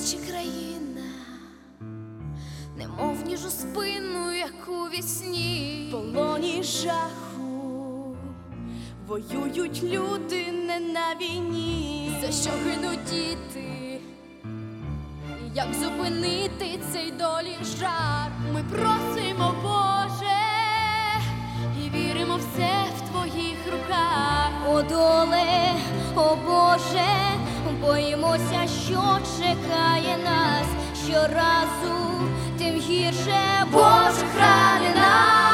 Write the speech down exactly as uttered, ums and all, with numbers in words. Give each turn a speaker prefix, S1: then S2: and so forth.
S1: Наче країна, немов ніж у спину, як у вісні.
S2: В полоні жаху воюють люди не на війні.
S1: За що гинуть діти? Як зупинити цей долі жар?
S2: Ми просимо, Боже, і віримо все в Твоїх руках.
S3: О доле, о Боже, боїмося, що чекає нас щоразу, тим гірше, Боже, храни нас.